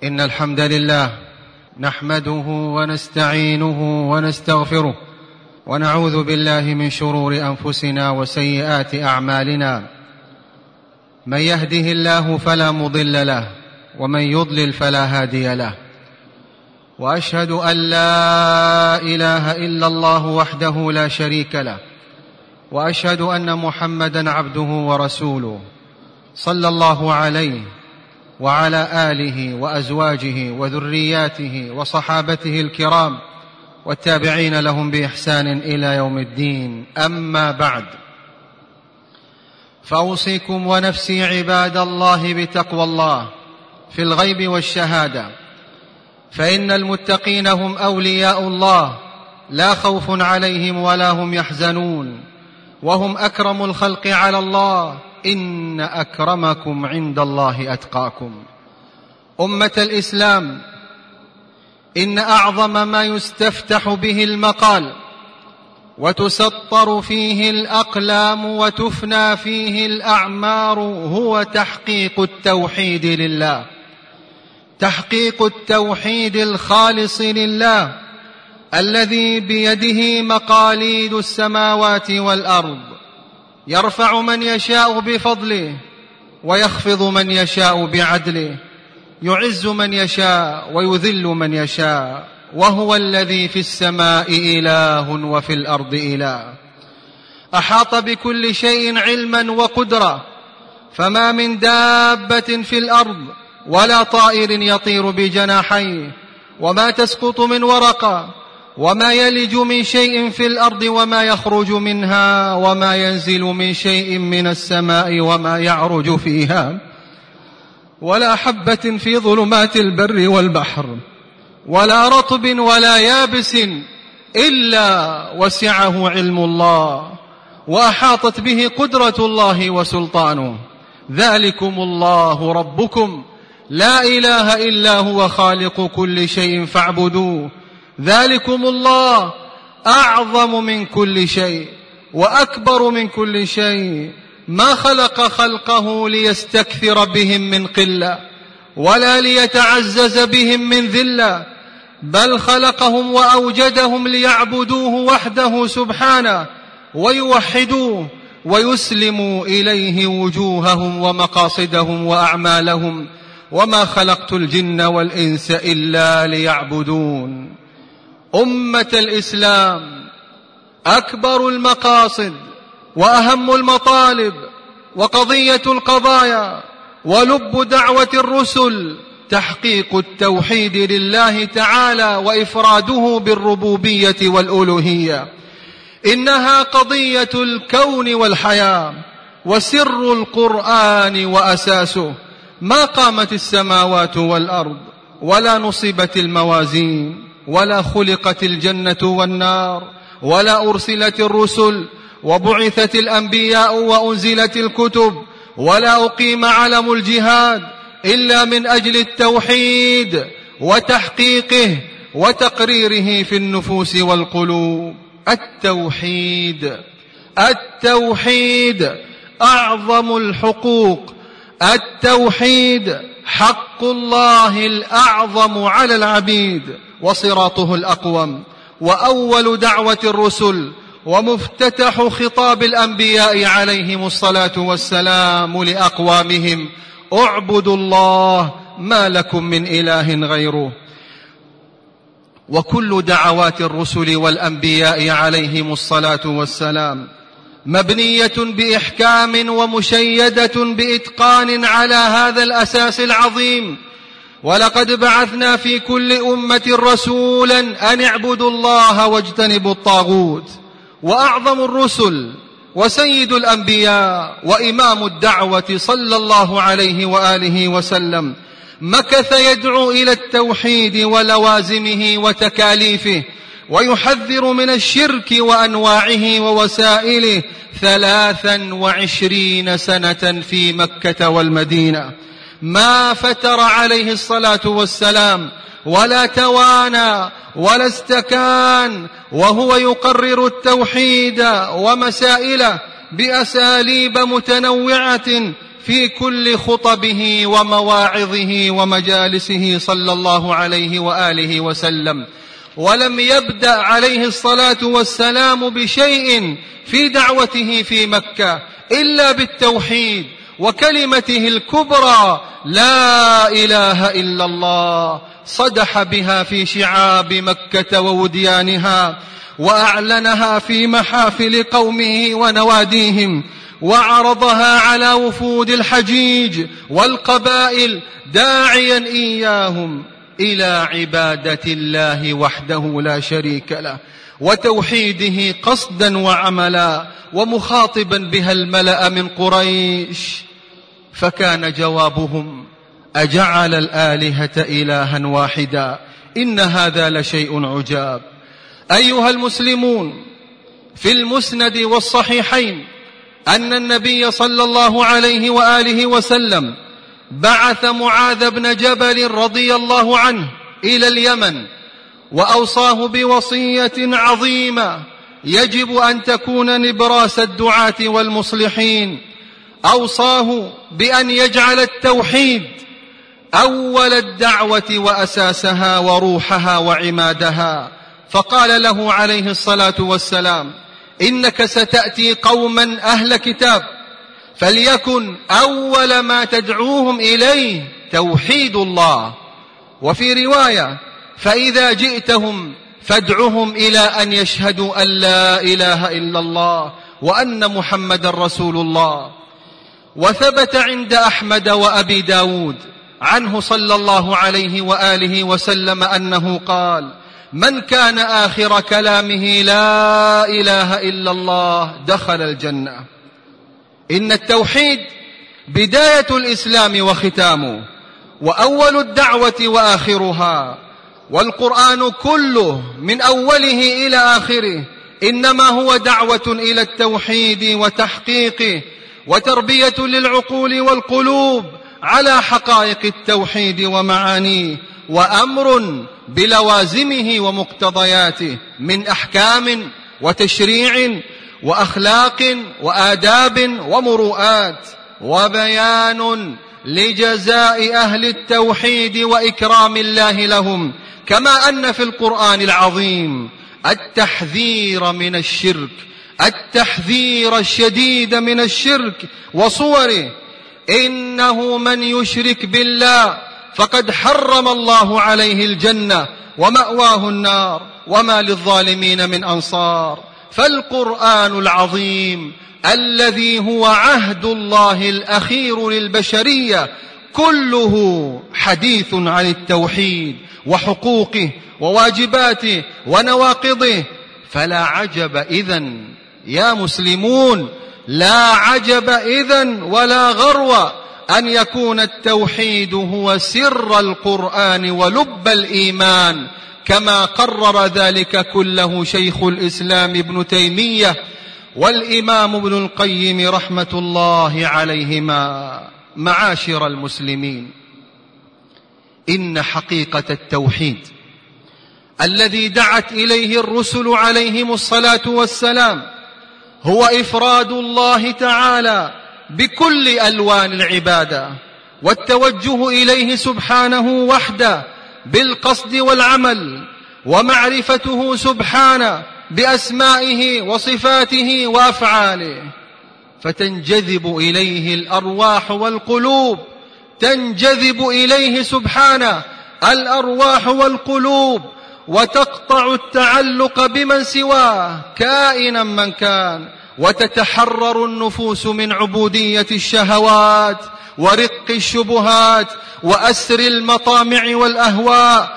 إن الحمد لله نحمده ونستعينه ونستغفره، ونعوذ بالله من شرور أنفسنا وسيئات أعمالنا. من يهده الله فلا مضل له، ومن يضلل فلا هادي له. وأشهد أن لا إله إلا الله وحده لا شريك له، وأشهد أن محمدًا عبده ورسوله، صلى الله عليه وعلى آله وأزواجه وذرياته وصحابته الكرام والتابعين لهم بإحسان إلى يوم الدين. أما بعد، فأوصيكم ونفسي عباد الله بتقوى الله في الغيب والشهادة، فإن المتقين هم أولياء الله، لا خوف عليهم ولا هم يحزنون، وهم أكرم الخلق على الله. إن أكرمكم عند الله أتقاكم. أمة الإسلام، إن أعظم ما يستفتح به المقال وتسطر فيه الأقلام وتفنى فيه الأعمار هو تحقيق التوحيد لله، تحقيق التوحيد الخالص لله الذي بيده مقاليد السماوات والأرض، يرفع من يشاء بفضله ويخفض من يشاء بعدله، يعز من يشاء ويذل من يشاء، وهو الذي في السماء إله وفي الأرض إله. أحاط بكل شيء علما وقدرة، فما من دابة في الأرض ولا طائر يطير بجناحيه، وما تسقط من ورقة، وما يلج من شيء في الأرض وما يخرج منها، وما ينزل من شيء من السماء وما يعرج فيها، ولا حبة في ظلمات البر والبحر، ولا رطب ولا يابس إلا وسعه علم الله، وأحاطت به قدرة الله وسلطانه. ذلكم الله ربكم لا إله إلا هو خالق كل شيء فاعبدوه. ذلكم الله أعظم من كل شيء وأكبر من كل شيء، ما خلق خلقه ليستكثر بهم من قلة ولا ليتعزز بهم من ذلة، بل خلقهم وأوجدهم ليعبدوه وحده سبحانه، ويوحدوه ويسلموا إليه وجوههم ومقاصدهم وأعمالهم. وما خلقت الجن والإنس إلا ليعبدون. أمة الإسلام، أكبر المقاصد وأهم المطالب وقضية القضايا ولب دعوة الرسل تحقيق التوحيد لله تعالى وإفراده بالربوبية والألوهية. إنها قضية الكون والحياة وسر القرآن وأساسه. ما قامت السماوات والأرض، ولا نصبت الموازين، ولا خلقت الجنة والنار، ولا أرسلت الرسل، وبعثت الأنبياء وأنزلت الكتب، ولا أقيم علم الجهاد إلا من أجل التوحيد وتحقيقه وتقريره في النفوس والقلوب. التوحيد أعظم الحقوق. التوحيد حق الله الأعظم على العبيد وصراطه الأقوم، وأول دعوة الرسل ومفتتح خطاب الأنبياء عليهم الصلاة والسلام لأقوامهم: اعبدوا الله ما لكم من إله غيره. وكل دعوات الرسل والأنبياء عليهم الصلاة والسلام مبنية بإحكام ومشيدة بإتقان على هذا الأساس العظيم. ولقد بعثنا في كل أمة رسولا أن اعبدوا الله واجتنبوا الطاغوت. وأعظم الرسل وسيد الأنبياء وإمام الدعوة صلى الله عليه وآله وسلم مكث يدعو إلى التوحيد ولوازمه وتكاليفه، ويحذر من الشرك وأنواعه ووسائله 23 سنة في مكة والمدينة. ما فتر عليه الصلاة والسلام ولا توانى ولا استكان، وهو يقرر التوحيد ومسائله بأساليب متنوعة في كل خطبه ومواعظه ومجالسه صلى الله عليه وآله وسلم، ولم يبدأ عليه الصلاة والسلام بشيء في دعوته في مكة إلا بالتوحيد وكلمته الكبرى لا إله إلا الله، صدح بها في شعاب مكة ووديانها، وأعلنها في محافل قومه ونواديهم، وعرضها على وفود الحجيج والقبائل داعيا إياهم إلى عبادة الله وحده لا شريك له وتوحيده قصدا وعملا، ومخاطبا بها الملأ من قريش. فكان جوابهم: أجعل الآلهة إلها واحدا إن هذا لشيء عجاب. أيها المسلمون، في المسند والصحيحين أن النبي صلى الله عليه وآله وسلم بعث معاذ بن جبل رضي الله عنه إلى اليمن، وأوصاه بوصية عظيمة يجب أن تكون نبراس الدعاة والمصلحين. أوصاه بأن يجعل التوحيد أول الدعوة وأساسها وروحها وعمادها، فقال له عليه الصلاة والسلام: إنك ستأتي قوما أهل كتاب، فليكن أول ما تدعوهم إليه توحيد الله. وفي رواية: فإذا جئتهم فادعهم إلى أن يشهدوا أن لا إله إلا الله وأن محمد رسول الله. وثبت عند أحمد وأبي داود عنه صلى الله عليه وآله وسلم أنه قال: من كان آخر كلامه لا إله إلا الله دخل الجنة. إن التوحيد بداية الإسلام وختامه، وأول الدعوة وآخرها، والقرآن كله من أوله إلى آخره إنما هو دعوة إلى التوحيد وتحقيقه، وتربية للعقول والقلوب على حقائق التوحيد ومعانيه، وأمر بلوازمه ومقتضياته من أحكام وتشريع وأخلاق وآداب ومروءات، وبيان لجزاء أهل التوحيد وإكرام الله لهم، كما أن في القرآن العظيم التحذير من الشرك، التحذير الشديد من الشرك وصوره. إنه من يشرك بالله فقد حرم الله عليه الجنة ومأواه النار وما للظالمين من أنصار. فالقرآن العظيم الذي هو عهد الله الأخير للبشرية كله حديث عن التوحيد وحقوقه وواجباته ونواقضه. فلا عجب إذن يا مسلمون، لا عجب إذن ولا غرو أن يكون التوحيد هو سر القرآن ولب الإيمان، كما قرر ذلك كله شيخ الإسلام ابن تيمية والإمام ابن القيم رحمة الله عليهما. معاشر المسلمين، إن حقيقة التوحيد الذي دعت إليه الرسل عليهم الصلاة والسلام هو إفراد الله تعالى بكل ألوان العبادة، والتوجه إليه سبحانه وحده بالقصد والعمل، ومعرفته سبحانه بأسمائه وصفاته وأفعاله، فتنجذب إليه الأرواح والقلوب، تنجذب إليه سبحانه الأرواح والقلوب، وتقطع التعلق بمن سواه كائنا من كان، وتتحرر النفوس من عبودية الشهوات ورق الشبهات وأسر المطامع والأهواء،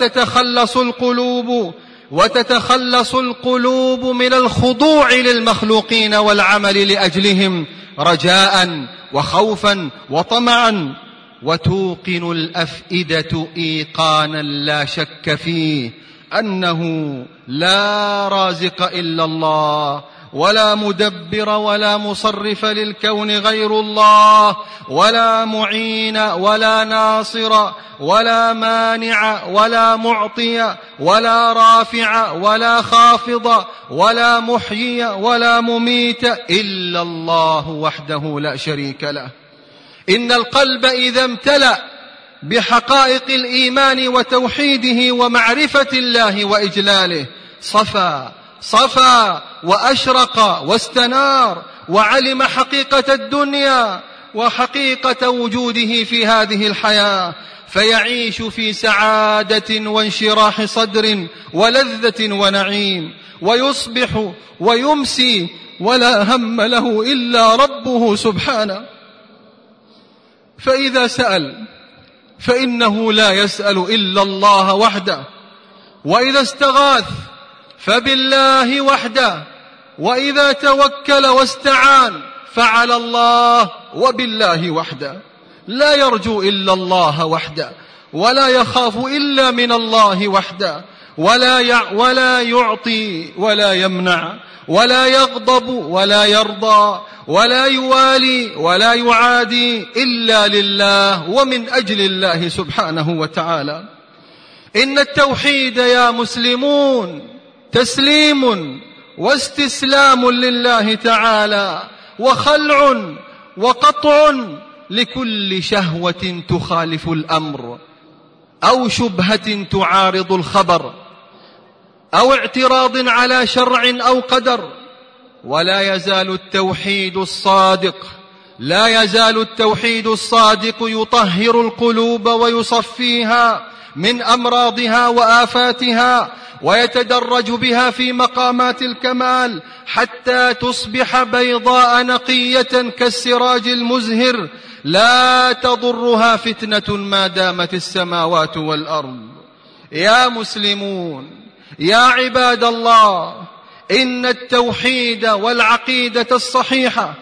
وتتخلص القلوب من الخضوع للمخلوقين والعمل لأجلهم رجاء وخوفا وطمعا، وتوقن الأفئدة إيقانا لا شك فيه أنه لا رازق إلا الله، ولا مدبر ولا مصرف للكون غير الله، ولا معين ولا ناصر ولا مانع ولا معطي ولا رافع ولا خافض ولا محيي ولا مميت إلا الله وحده لا شريك له. إن القلب إذا امتلأ بحقائق الإيمان وتوحيده ومعرفة الله وإجلاله صفى وأشرق واستنار، وعلم حقيقة الدنيا وحقيقة وجوده في هذه الحياة، فيعيش في سعادة وانشراح صدر ولذة ونعيم، ويصبح ويمسي ولا هم له إلا ربه سبحانه. فإذا سأل فإنه لا يسأل إلا الله وحده، وإذا استغاث فبالله وحده، وإذا توكل واستعان فعلى الله وبالله وحده. لا يرجو إلا الله وحده، ولا يخاف إلا من الله وحده، ولا يعطي ولا يمنع، ولا يغضب ولا يرضى، ولا يوالي ولا يعادي إلا لله ومن أجل الله سبحانه وتعالى. إن التوحيد يا مسلمون تسليم واستسلام لله تعالى، وخلع وقطع لكل شهوة تخالف الأمر، أو شبهة تعارض الخبر، أو اعتراض على شرع أو قدر. ولا يزال التوحيد الصادق يطهر القلوب ويصفيها من أمراضها وآفاتها، ويتدرج بها في مقامات الكمال حتى تصبح بيضاء نقية كالسراج المزهر، لا تضرها فتنة ما دامت السماوات والأرض. يا مسلمون، يا عباد الله، إن التوحيد والعقيدة الصحيحة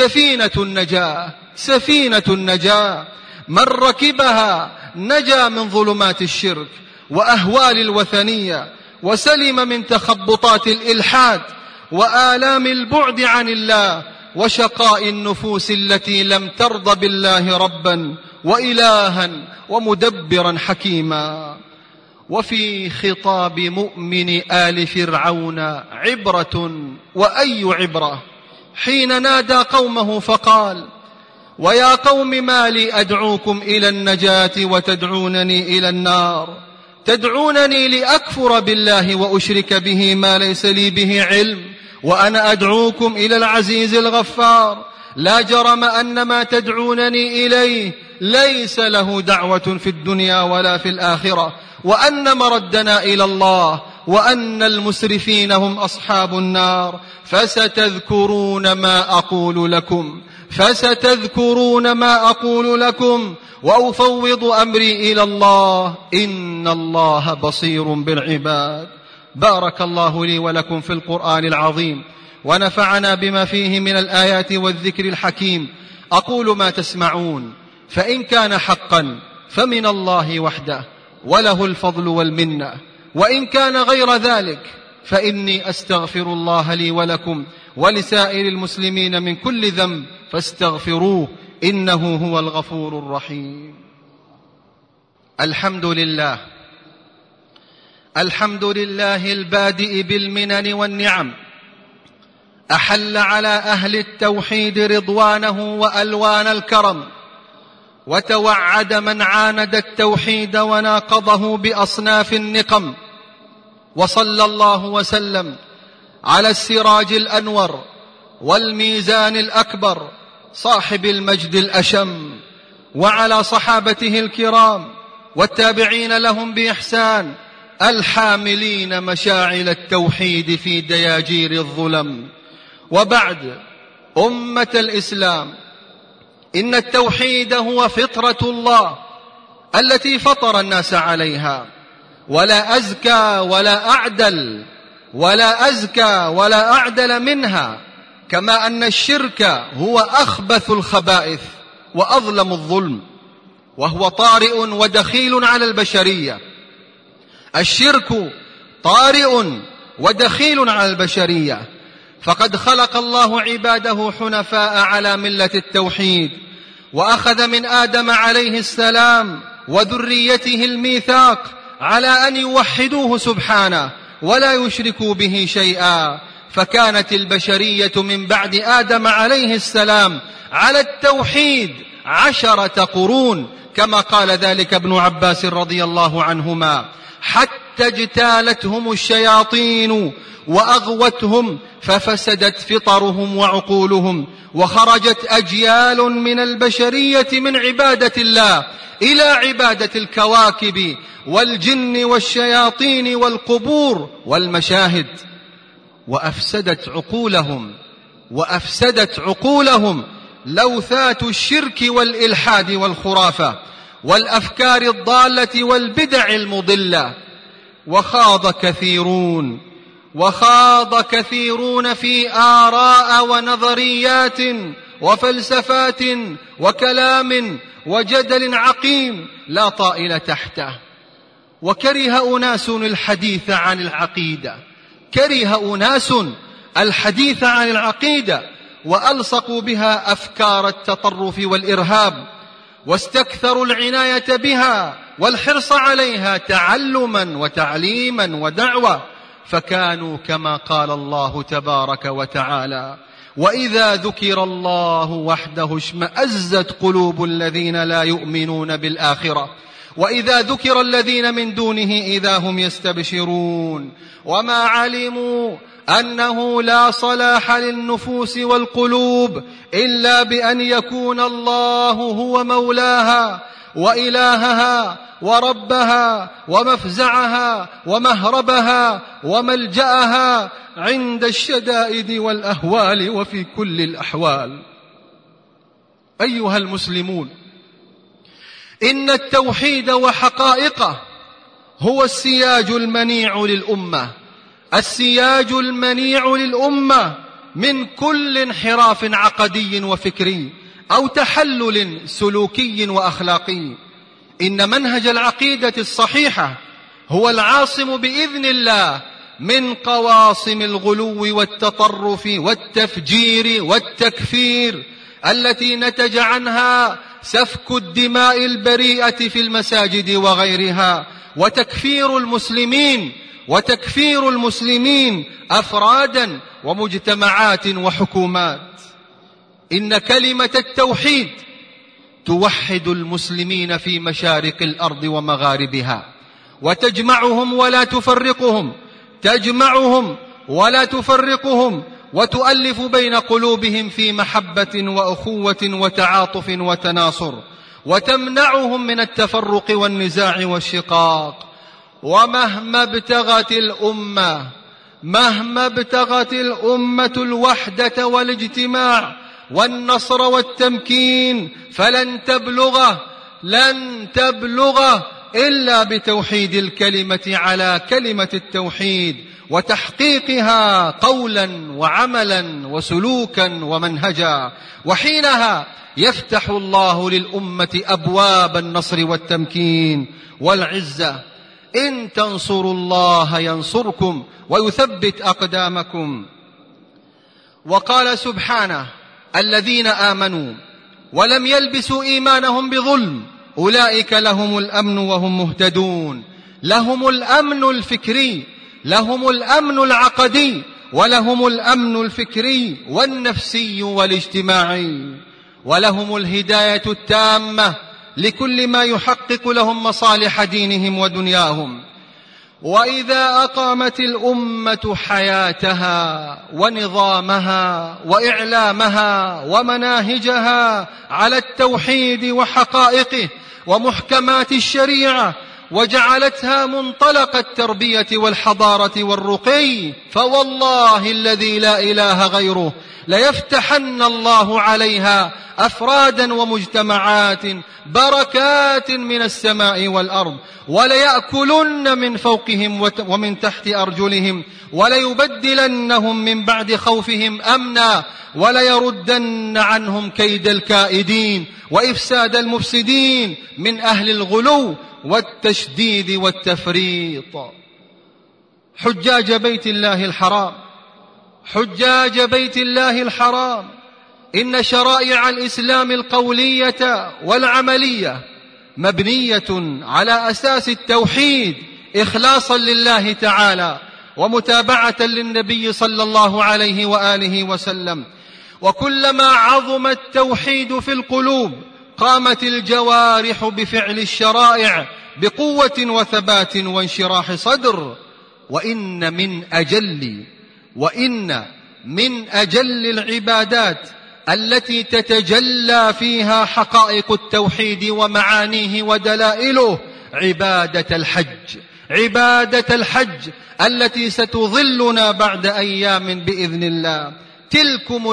سفينة النجاة، من ركبها نجا من ظلمات الشرك وأهوال الوثنية، وسلم من تخبطات الإلحاد وآلام البعد عن الله وشقاء النفوس التي لم ترض بالله ربا وإلها ومدبرا حكيما. وفي خطاب مؤمن آل فرعون عبرة، وأي عبرة، حين نادى قومه فقال: ويا قوم ما لي أدعوكم إلى النجاة وتدعونني إلى النار، تدعونني لأكفر بالله وأشرك به ما ليس لي به علم، وأنا أدعوكم إلى العزيز الغفار. لا جرم أن ما تدعونني إليه ليس له دعوة في الدنيا ولا في الآخرة، وأن مردنا إلى الله، وأن المسرفين هم أصحاب النار. فستذكرون ما أقول لكم وأفوض أمري إلى الله، إن الله بصير بالعباد. بارك الله لي ولكم في القرآن العظيم، ونفعنا بما فيه من الآيات والذكر الحكيم. أقول ما تسمعون، فإن كان حقا فمن الله وحده، وله الفضل والمنة، وإن كان غير ذلك فإني أستغفر الله لي ولكم ولسائر المسلمين من كل ذنب، فاستغفروه إنه هو الغفور الرحيم. الحمد لله البادئ بالمنن والنعم، أحل على أهل التوحيد رضوانه وألوان الكرم، وتوعد من عاند التوحيد وناقضه بأصناف النقم. وصلى الله وسلم على السراج الأنور والميزان الأكبر صاحب المجد الأشم، وعلى صحابته الكرام والتابعين لهم بإحسان، الحاملين مشاعل التوحيد في دياجير الظلم. وبعد، أمة الإسلام، إن التوحيد هو فطرة الله التي فطر الناس عليها، ولا أزكى ولا أعدل منها، كما أن الشرك هو أخبث الخبائث وأظلم الظلم، وهو طارئ ودخيل على البشرية. الشرك طارئ ودخيل على البشرية، فقد خلق الله عباده حنفاء على ملة التوحيد، وأخذ من آدم عليه السلام وذريته الميثاق على أن يوحدوه سبحانه ولا يشركوا به شيئا. فكانت البشرية من بعد آدم عليه السلام على التوحيد 10 قرون كما قال ذلك ابن عباس رضي الله عنهما، حتى اجتالتهم الشياطين وأغوتهم ففسدت فطرهم وعقولهم، وخرجت أجيال من البشرية من عبادة الله إلى عبادة الكواكب والجن والشياطين والقبور والمشاهد، وأفسدت عقولهم لوثات الشرك والإلحاد والخرافة والأفكار الضالة والبدع المضلة. وخاض كثيرون في آراء ونظريات وفلسفات وكلام وجدل عقيم لا طائل تحته. وكره أناس الحديث عن العقيدة وألصقوا بها أفكار التطرف والإرهاب، واستكثروا العناية بها والحرص عليها تعلما وتعليما ودعوة، فكانوا كما قال الله تبارك وتعالى: وإذا ذكر الله وحده اشمأزت قلوب الذين لا يؤمنون بالآخرة وإذا ذكر الذين من دونه إذا هم يستبشرون. وما علموا أنه لا صلاح للنفوس والقلوب إلا بأن يكون الله هو مولاها وإلهها وربها ومفزعها ومهربها وملجأها عند الشدائد والأهوال وفي كل الأحوال. أيها المسلمون، إن التوحيد وحقائقه هو السياج المنيع للأمة من كل انحراف عقدي وفكري أو تحلل سلوكي وأخلاقي. إن منهج العقيدة الصحيحة هو العاصم بإذن الله من قواصم الغلو والتطرف والتفجير والتكفير التي نتج عنها سفك الدماء البريئة في المساجد وغيرها، وتكفير المسلمين أفرادا ومجتمعات وحكومات. إن كلمة التوحيد توحد المسلمين في مشارق الأرض ومغاربها، وتجمعهم ولا تفرقهم، وتؤلف بين قلوبهم في محبة وأخوة وتعاطف وتناصر، وتمنعهم من التفرق والنزاع والشقاق. ومهما ابتغت الأمة الوحدة والاجتماع والنصر والتمكين فلن تبلغ إلا بتوحيد الكلمة على كلمة التوحيد وتحقيقها قولا وعملا وسلوكا ومنهجا. وحينها يفتح الله للأمة أبواب النصر والتمكين والعزة. إن تنصروا الله ينصركم ويثبت أقدامكم. وقال سبحانه: الذين آمنوا ولم يلبسوا إيمانهم بظلم أولئك لهم الأمن وهم مهتدون. لهم الأمن الفكري، لهم الأمن العقدي، ولهم الأمن الفكري والنفسي والاجتماعي، ولهم الهداية التامة لكل ما يحقق لهم مصالح دينهم ودنياهم. وإذا أقامت الأمة حياتها ونظامها وإعلامها ومناهجها على التوحيد وحقائقه ومحكمات الشريعة، وجعلتها منطلق التربية والحضارة والرقي، فوالله الذي لا إله غيره ليفتحن الله عليها أفرادا ومجتمعات بركات من السماء والأرض، وليأكلن من فوقهم ومن تحت أرجلهم، وليبدلنهم من بعد خوفهم أمنا، وليردن عنهم كيد الكائدين وإفساد المفسدين من أهل الغلو والتشديد والتفريط. حجاج بيت الله الحرام، إن شرائع الإسلام القولية والعملية مبنية على أساس التوحيد إخلاصا لله تعالى ومتابعة للنبي صلى الله عليه وآله وسلم. وكلما عظم التوحيد في القلوب قامت الجوارح بفعل الشرائع بقوة وثبات وانشراح صدر. وإن من أجل العبادات التي تتجلى فيها حقائق التوحيد ومعانيه ودلائله عبادة الحج التي ستظلنا بعد أيام بإذن الله. تلكم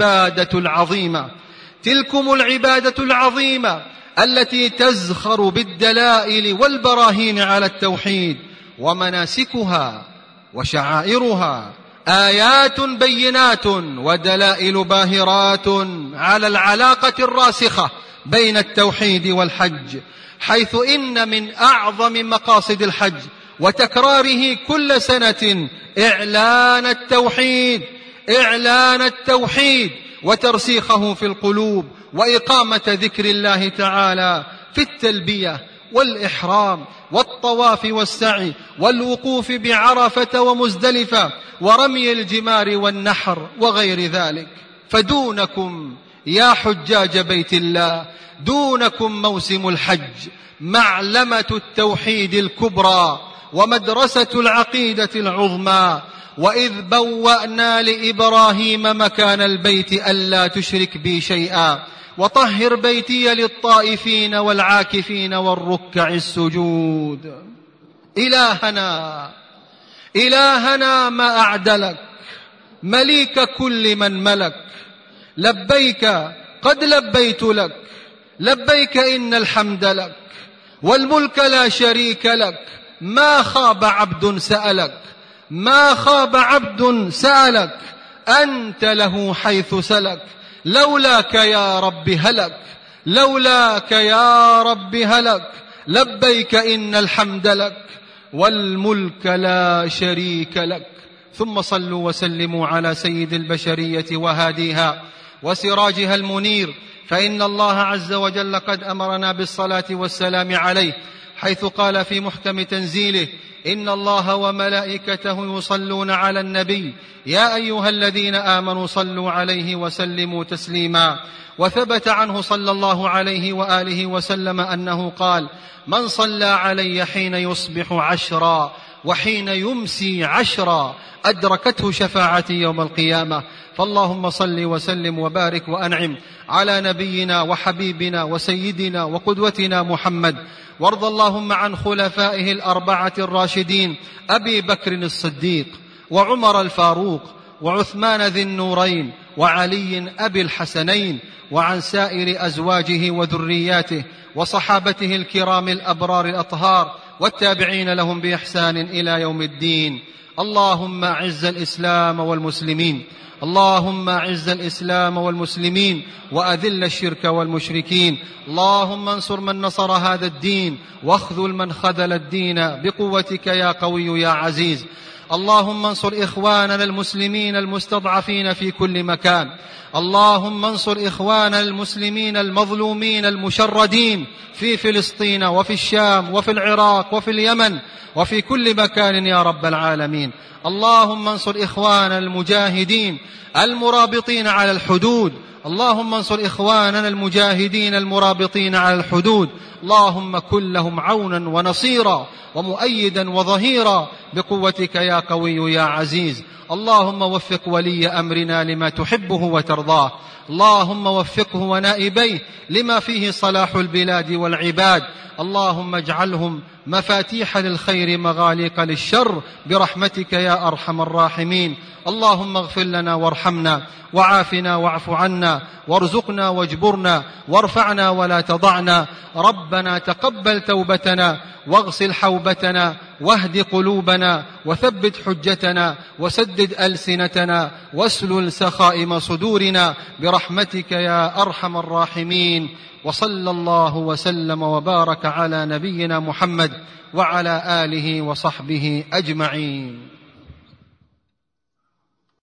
العبادة العظيمة التي تزخر بالدلائل والبراهين على التوحيد، ومناسكها وشعائرها آيات بينات ودلائل باهرات على العلاقة الراسخة بين التوحيد والحج، حيث إن من أعظم مقاصد الحج وتكراره كل سنة إعلان التوحيد وترسيخه في القلوب، وإقامة ذكر الله تعالى في التلبية والإحرام والطواف والسعي والوقوف بعرفة ومزدلفة ورمي الجمار والنحر وغير ذلك. فدونكم يا حجاج بيت الله، دونكم موسم الحج، معلمة التوحيد الكبرى ومدرسة العقيدة العظمى. وإذ بوأنا لإبراهيم مكان البيت ألا تشرك بي شيئا وطهر بيتي للطائفين والعاكفين والركع السجود. إلهنا ما أعدلك، مليك كل من ملك، لبيك قد لبيت لك، لبيك إن الحمد لك والملك لا شريك لك. ما خاب عبد سألك أنت له حيث سلك. لولاك يا رب هلك، لبيك إن الحمد لك والملك لا شريك لك. ثم صلوا وسلموا على سيد البشرية وهاديها وسراجها المنير، فإن الله عز وجل قد أمرنا بالصلاة والسلام عليه، حيث قال في محكم تنزيله: إن الله وملائكته يصلون على النبي يا أيها الذين آمنوا صلوا عليه وسلموا تسليما. وثبت عنه صلى الله عليه وآله وسلم أنه قال: من صلى علي حين يصبح 10 وحين يمسي 10 أدركته شفاعتي يوم القيامة. فاللهم صل وسلم وبارك وأنعم على نبينا وحبيبنا وسيدنا وقدوتنا محمد. وارض اللهم عن خلفائه الأربعة الراشدين أبي بكر الصديق وعمر الفاروق وعثمان ذي النورين وعلي أبي الحسنين، وعن سائر أزواجه وذرياته وصحابته الكرام الأبرار الأطهار والتابعين لهم بإحسان إلى يوم الدين. اللهم أعز الإسلام والمسلمين وأذل الشرك والمشركين. اللهم انصر من نصر هذا الدين واخذل من خذل الدين بقوتك يا قوي يا عزيز. اللهم انصر إخواننا المسلمين المستضعفين في كل مكان. اللهم انصر إخواننا المسلمين المظلومين المشردين في فلسطين وفي الشام وفي العراق وفي اليمن وفي كل مكان يا رب العالمين. اللهم انصر إخواننا المجاهدين المرابطين على الحدود. اللهم انصر إخواننا المجاهدين المرابطين على الحدود. اللهم كن لهم عونا ونصيرا ومؤيدا وظهيرا بقوتك يا قوي يا عزيز. اللهم وفق ولي أمرنا لما تحبه وترضاه. اللهم وفقه ونائبيه لما فيه صلاح البلاد والعباد. اللهم اجعلهم مفاتيح للخير مغاليق للشر برحمتك يا أرحم الراحمين. اللهم اغفر لنا وارحمنا وعافنا واعف عنا وارزقنا واجبرنا وارفعنا ولا تضعنا. ربنا تقبل توبتنا واغسل حوبتنا واهد قلوبنا وثبت حجتنا وسدد ألسنتنا واسلل سخائم صدورنا برحمتك يا أرحم الراحمين. وصلى الله وسلم وبارك على نبينا محمد وعلى آله وصحبه أجمعين.